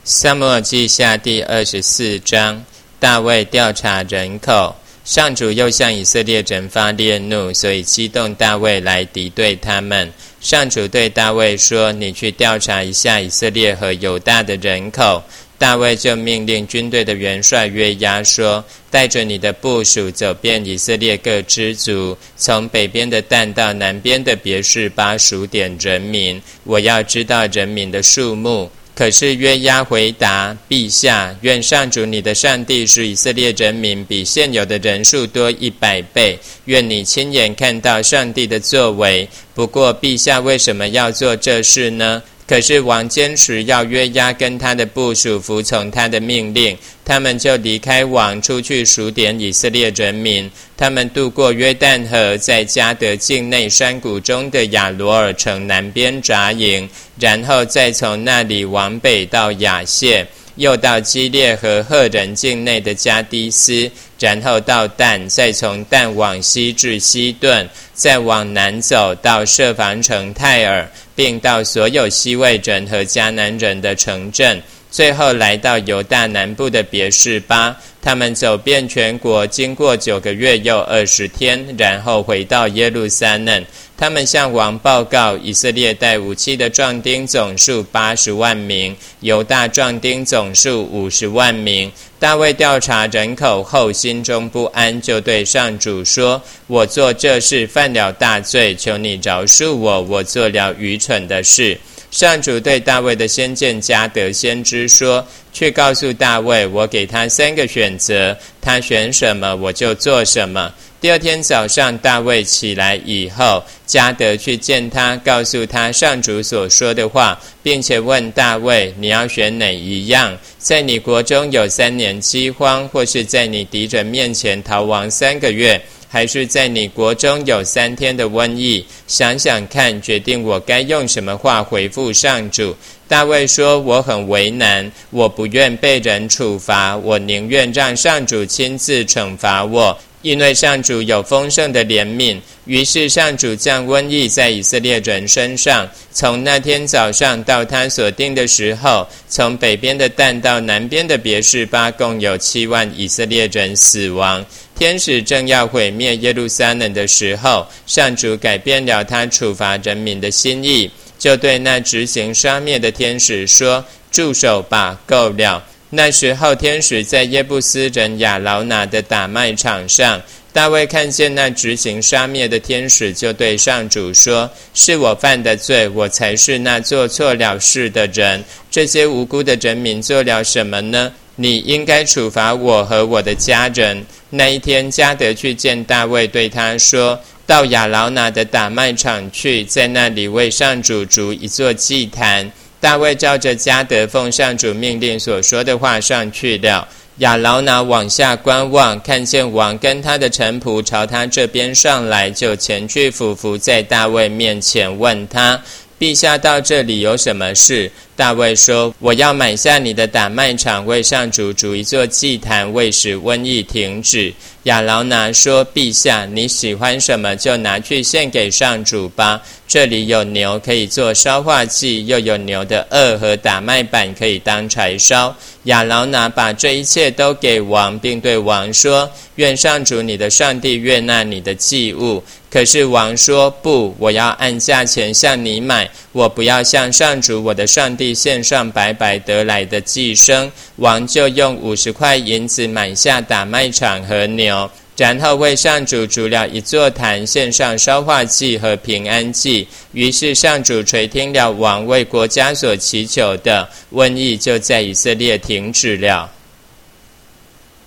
撒母耳记下第24章，大卫调查人口。上主又向以色列人发烈怒，所以激动大卫来敌对他们。上主对大卫说：你去调查一下以色列和犹大的人口。大卫就命令军队的元帅约押说：带着你的部属走遍以色列各支族，从北边的但到南边的别是巴数点人民，我要知道人民的数目。可是约押回答：陛下，愿上主你的上帝使以色列人民比现有的人数多100倍，愿你亲眼看到上帝的作为。不过陛下为什么要做这事呢？可是王坚持要约押跟他的部属服从他的命令，他们就离开王，出去数点以色列人民。他们渡过约旦河，在迦得境内山谷中的亚罗尔城南边扎营，然后再从那里往北到亚谢，又到基列和赫人境内的加低斯，然后到但，再从但往西至西顿，再往南走到设防城泰尔，并到所有西魏人和迦南人的城镇，最后来到犹大南部的别是巴。他们走遍全国，经过9个月又20天，然后回到耶路撒冷。他们向王报告，以色列带武器的壮丁总数80万名，犹大壮丁总数50万名。大卫调查人口后，心中不安，就对上主说：我做这事犯了大罪，求你饶恕我，我做了愚蠢的事。上主对大卫的先见迦得先知说：去告诉大卫，我给他3个选择，他选什么我就做什么。第二天早上，大卫起来以后，迦得去见他，告诉他上主所说的话，并且问大卫：你要选哪一样？在你国中有3年饥荒，或是在你敌人面前逃亡3个月，还是在你国中有3天的瘟疫？想想看，决定我该用什么话回复上主。大卫说：我很为难，我不愿被人处罚，我宁愿让上主亲自惩罚我，因为上主有丰盛的怜悯。于是上主降瘟疫在以色列人身上，从那天早上到他所定的时候，从北边的但到南边的别是巴，共有7万以色列人死亡。天使正要毁灭耶路撒冷的时候，上主改变了他处罚人民的心意，就对那执行杀灭的天使说：住手吧，够了。那时候天使在耶布斯人亚劳拿的打麦场上，大卫看见那执行杀灭的天使，就对上主说：是我犯的罪，我才是那做错了事的人。这些无辜的人民做了什么呢？你应该处罚我和我的家人。那一天，迦得去见大卫，对他说：到亚劳拿的打麦场去，在那里为上主筑一座祭坛。大卫照着迦得奉上主命令所说的话上去了。亚劳拿往下观望，看见王跟他的臣仆朝他这边上来，就前去俯伏在大卫面前，问他：陛下到这里有什么事？大卫说：我要买下你的打麦场，为上主筑一座祭坛，为使瘟疫停止。亚劳拿说：陛下，你喜欢什么就拿去献给上主吧。这里有牛可以做烧化祭，又有牛的轭和打麦板可以当柴烧。亚劳拿把这一切都给王，并对王说：愿上主你的上帝悦纳你的祭物。可是王说：不，我要按价钱向你买，我不要向上主我的上帝献上白白得来的祭牲。王就用50块银子买下打麦场和牛，然后为上主筑了一座坛，献上烧化祭和平安祭。于是上主垂听了王为国家所祈求的，瘟疫就在以色列停止了。